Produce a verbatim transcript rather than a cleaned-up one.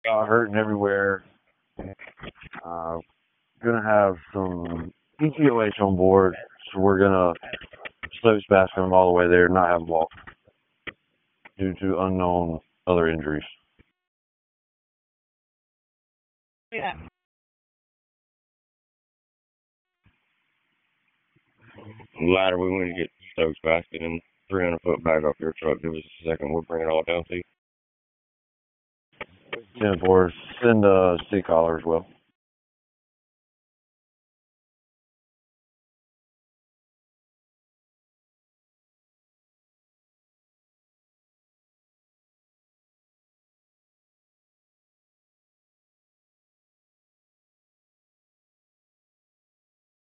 uh, hurting everywhere. Uh, gonna have some E T O H on board, so we're gonna slopes basket them all the way there, not have them walk due to unknown other injuries. Yeah. Ladder, we went to get Stokes basket and three hundred foot bag off your truck. Give us a second. We'll bring it all down to you. ten four, send a sea collar as well.